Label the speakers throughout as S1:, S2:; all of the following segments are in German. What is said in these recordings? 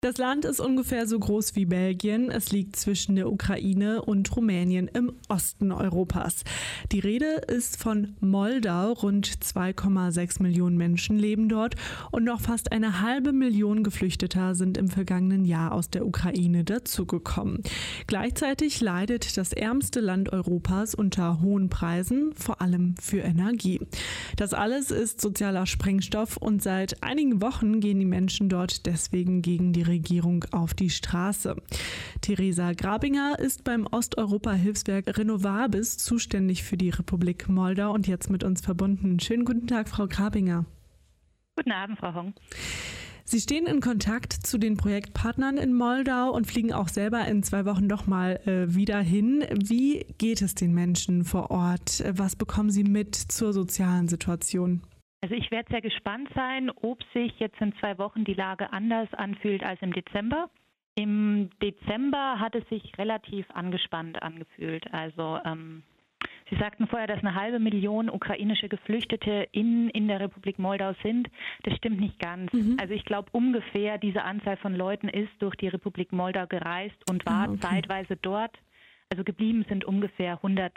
S1: Das Land ist ungefähr so groß wie Belgien. Es liegt zwischen der Ukraine und Rumänien im Osten Europas. Die Rede ist von Moldau. Rund 2,6 Millionen Menschen leben dort und noch fast 500.000 Geflüchteter sind im vergangenen Jahr aus der Ukraine dazugekommen. Gleichzeitig leidet das ärmste Land Europas unter hohen Preisen, vor allem für Energie. Das alles ist sozialer Sprengstoff und seit einigen Wochen gehen die Menschen dort deswegen gegen die Regierung auf die Straße. Theresa Grabinger ist beim Osteuropa-Hilfswerk Renovabis zuständig für die Republik Moldau und jetzt mit uns verbunden. Schönen guten Tag, Frau Grabinger.
S2: Guten Abend, Frau Hong.
S1: Sie stehen in Kontakt zu den Projektpartnern in Moldau und fliegen auch selber in 2 Wochen doch mal wieder hin. Wie geht es den Menschen vor Ort? Was bekommen Sie mit zur sozialen Situation?
S2: Also ich werde sehr gespannt sein, ob sich jetzt in 2 Wochen die Lage anders anfühlt als im Dezember. Im Dezember hat es sich relativ angespannt angefühlt. Also Sie sagten vorher, dass 500.000 ukrainische Geflüchtete in der Republik Moldau sind. Das stimmt nicht ganz. Also ich glaube ungefähr diese Anzahl von Leuten ist durch die Republik Moldau gereist und war zeitweise dort. Also geblieben sind ungefähr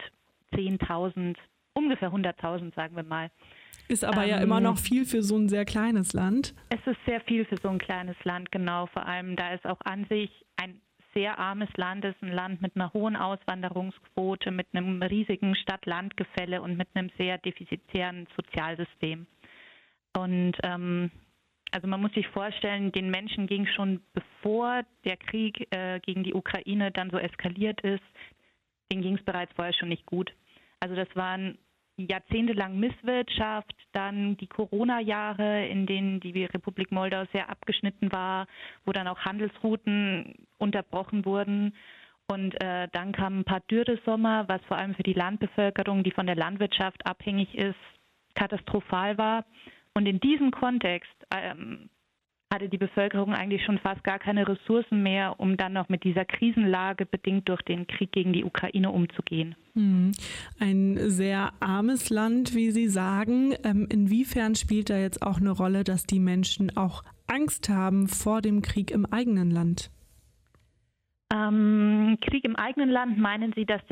S2: 110.000, ungefähr 100.000 sagen wir mal.
S1: Ist aber ja immer noch viel für so ein sehr kleines Land.
S2: Es ist sehr viel für so ein kleines Land, genau. Vor allem, da es auch an sich ein sehr armes Land ist, ein Land mit einer hohen Auswanderungsquote, mit einem riesigen Stadt-Land-Gefälle und mit einem sehr defizitären Sozialsystem. Und also man muss sich vorstellen, den Menschen ging schon, bevor der Krieg gegen die Ukraine dann so eskaliert ist, denen ging es bereits vorher schon nicht gut. Also das waren jahrzehntelang Misswirtschaft, dann die Corona-Jahre, in denen die Republik Moldau sehr abgeschnitten war, wo dann auch Handelsrouten unterbrochen wurden. Und dann kamen ein paar Dürresommer, was vor allem für die Landbevölkerung, die von der Landwirtschaft abhängig ist, katastrophal war. Und in diesem Kontext hatte die Bevölkerung eigentlich schon fast gar keine Ressourcen mehr, um dann noch mit dieser Krisenlage bedingt durch den Krieg gegen die Ukraine umzugehen.
S1: Ein sehr armes Land, wie Sie sagen. Inwiefern spielt da jetzt auch eine Rolle, dass die Menschen auch Angst haben vor dem Krieg im eigenen Land?
S2: Krieg im eigenen Land, meinen Sie, dass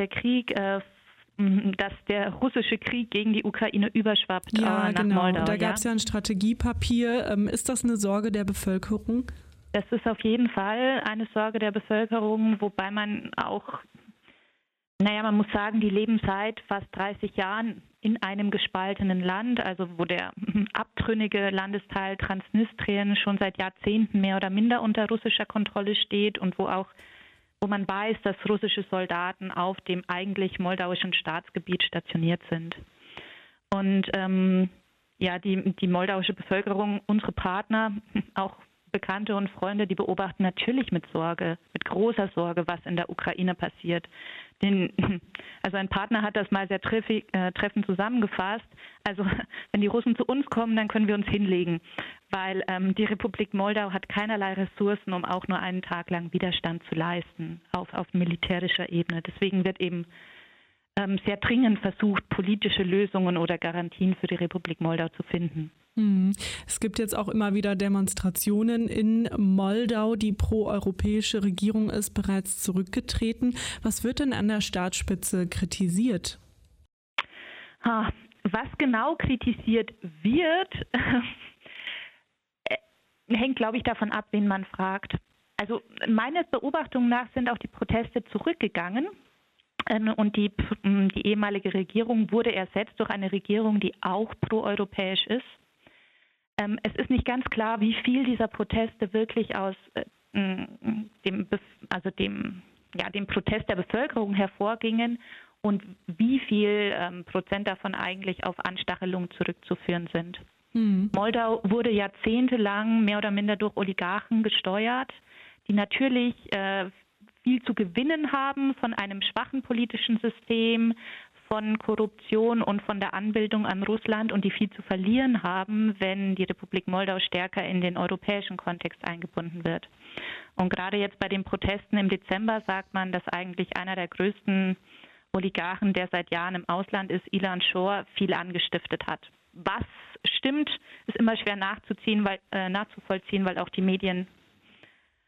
S2: der russische Krieg gegen die Ukraine überschwappt nach Moldau?
S1: Da gab es ja ein Strategiepapier. Ist das eine Sorge der Bevölkerung?
S2: Das ist auf jeden Fall eine Sorge der Bevölkerung, wobei man auch, man muss sagen, die leben seit fast 30 Jahren in einem gespaltenen Land, also wo der abtrünnige Landesteil Transnistrien schon seit Jahrzehnten mehr oder minder unter russischer Kontrolle steht und wo man weiß, dass russische Soldaten auf dem eigentlich moldauischen Staatsgebiet stationiert sind. Und die moldauische Bevölkerung, unsere Partner, auch Bekannte und Freunde, die beobachten natürlich mit großer Sorge, was in der Ukraine passiert. Also ein Partner hat das mal sehr treffend zusammengefasst. Also wenn die Russen zu uns kommen, dann können wir uns hinlegen, weil die Republik Moldau hat keinerlei Ressourcen, um auch nur einen Tag lang Widerstand zu leisten auf militärischer Ebene. Deswegen wird eben sehr dringend versucht, politische Lösungen oder Garantien für die Republik Moldau zu finden.
S1: Es gibt jetzt auch immer wieder Demonstrationen in Moldau. Die pro-europäische Regierung ist bereits zurückgetreten. Was wird denn an der Staatsspitze kritisiert?
S2: Was genau kritisiert wird, hängt, glaube ich, davon ab, wen man fragt. Also meiner Beobachtung nach sind auch die Proteste zurückgegangen. Und die ehemalige Regierung wurde ersetzt durch eine Regierung, die auch proeuropäisch ist. Es ist nicht ganz klar, wie viel dieser Proteste wirklich aus dem Protest der Bevölkerung hervorgingen und wie viel Prozent davon eigentlich auf Anstachelung zurückzuführen sind. Moldau wurde jahrzehntelang mehr oder minder durch Oligarchen gesteuert, die natürlich viel zu gewinnen haben von einem schwachen politischen System, von Korruption und von der Anbindung an Russland und die viel zu verlieren haben, wenn die Republik Moldau stärker in den europäischen Kontext eingebunden wird. Und gerade jetzt bei den Protesten im Dezember sagt man, dass eigentlich einer der größten Oligarchen, der seit Jahren im Ausland ist, Ilan Shor, viel angestiftet hat. Was stimmt, ist immer schwer nachzuvollziehen, weil auch die Medien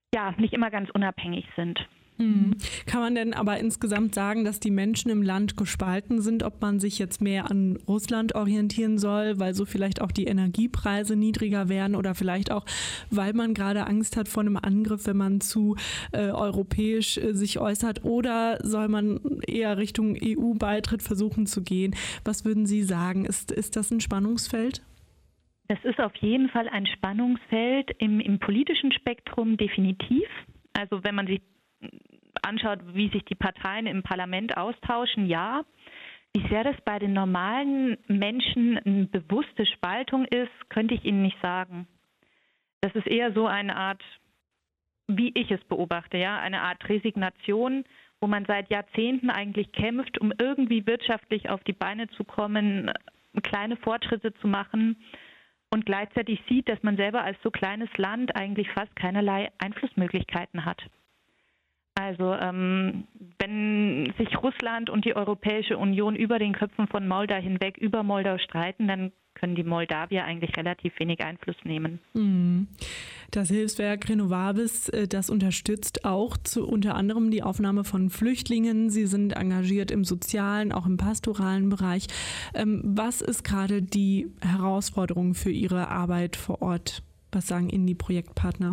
S2: ja nicht immer ganz unabhängig sind.
S1: Kann man denn aber insgesamt sagen, dass die Menschen im Land gespalten sind, ob man sich jetzt mehr an Russland orientieren soll, weil so vielleicht auch die Energiepreise niedriger werden oder vielleicht auch, weil man gerade Angst hat vor einem Angriff, wenn man zu europäisch sich äußert, oder soll man eher Richtung EU-Beitritt versuchen zu gehen? Was würden Sie sagen? Ist das ein Spannungsfeld?
S2: Das ist auf jeden Fall ein Spannungsfeld im politischen Spektrum definitiv. Also wenn man sich anschaut, wie sich die Parteien im Parlament austauschen, ja. Wie sehr das bei den normalen Menschen eine bewusste Spaltung ist, könnte ich Ihnen nicht sagen. Das ist eher so eine Art, wie ich es beobachte, ja, eine Art Resignation, wo man seit Jahrzehnten eigentlich kämpft, um irgendwie wirtschaftlich auf die Beine zu kommen, kleine Fortschritte zu machen und gleichzeitig sieht, dass man selber als so kleines Land eigentlich fast keinerlei Einflussmöglichkeiten hat. Also wenn sich Russland und die Europäische Union über den Köpfen von Moldau hinweg über Moldau streiten, dann können die Moldawier eigentlich relativ wenig Einfluss nehmen.
S1: Das Hilfswerk Renovabis, das unterstützt auch unter anderem die Aufnahme von Flüchtlingen. Sie sind engagiert im sozialen, auch im pastoralen Bereich. Was ist gerade die Herausforderung für Ihre Arbeit vor Ort? Was sagen Ihnen die Projektpartner?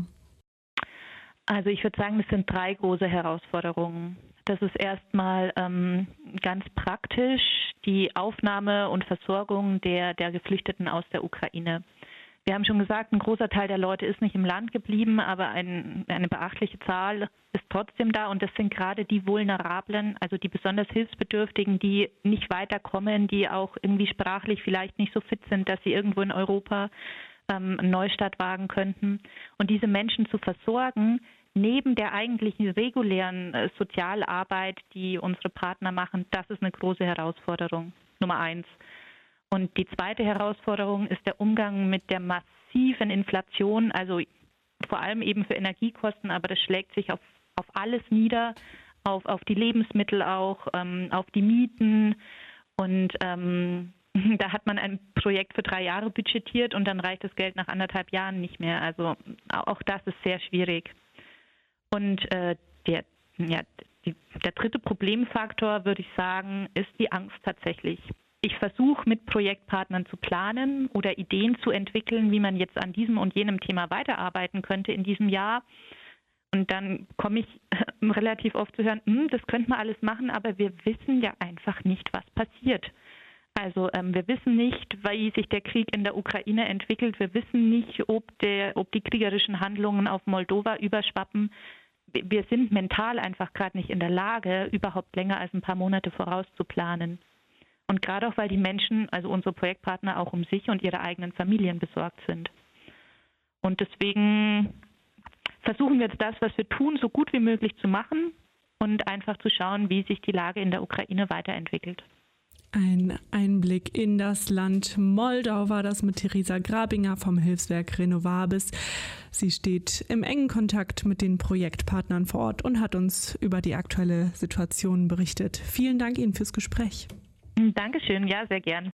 S2: Also ich würde sagen, das sind 3 große Herausforderungen. Das ist erstmal ganz praktisch die Aufnahme und Versorgung der Geflüchteten aus der Ukraine. Wir haben schon gesagt, ein großer Teil der Leute ist nicht im Land geblieben, aber eine beachtliche Zahl ist trotzdem da. Und das sind gerade die Vulnerablen, also die besonders Hilfsbedürftigen, die nicht weiterkommen, die auch irgendwie sprachlich vielleicht nicht so fit sind, dass sie irgendwo in Europa einen Neustart wagen könnten. Und diese Menschen zu versorgen, neben der eigentlichen regulären Sozialarbeit, die unsere Partner machen, das ist eine große Herausforderung, Nummer 1. Und die zweite Herausforderung ist der Umgang mit der massiven Inflation, also vor allem eben für Energiekosten, aber das schlägt sich auf alles nieder, auf die Lebensmittel auch, auf die Mieten. Und da hat man ein Projekt für 3 Jahre budgetiert und dann reicht das Geld nach 1,5 Jahren nicht mehr. Also auch das ist sehr schwierig. Und der dritte Problemfaktor, würde ich sagen, ist die Angst tatsächlich. Ich versuche mit Projektpartnern zu planen oder Ideen zu entwickeln, wie man jetzt an diesem und jenem Thema weiterarbeiten könnte in diesem Jahr. Und dann komme ich relativ oft zu hören, das könnte man alles machen, aber wir wissen ja einfach nicht, was passiert. Also wir wissen nicht, wie sich der Krieg in der Ukraine entwickelt. Wir wissen nicht, ob die kriegerischen Handlungen auf Moldova überschwappen. Wir sind mental einfach gerade nicht in der Lage, überhaupt länger als ein paar Monate vorauszuplanen. Und gerade auch, weil die Menschen, also unsere Projektpartner, auch um sich und ihre eigenen Familien besorgt sind. Und deswegen versuchen wir jetzt das, was wir tun, so gut wie möglich zu machen und einfach zu schauen, wie sich die Lage in der Ukraine weiterentwickelt.
S1: Ein Einblick in das Land Moldau war das mit Theresa Grabinger vom Hilfswerk Renovabis. Sie steht im engen Kontakt mit den Projektpartnern vor Ort und hat uns über die aktuelle Situation berichtet. Vielen Dank Ihnen fürs Gespräch.
S2: Dankeschön, ja, sehr gern.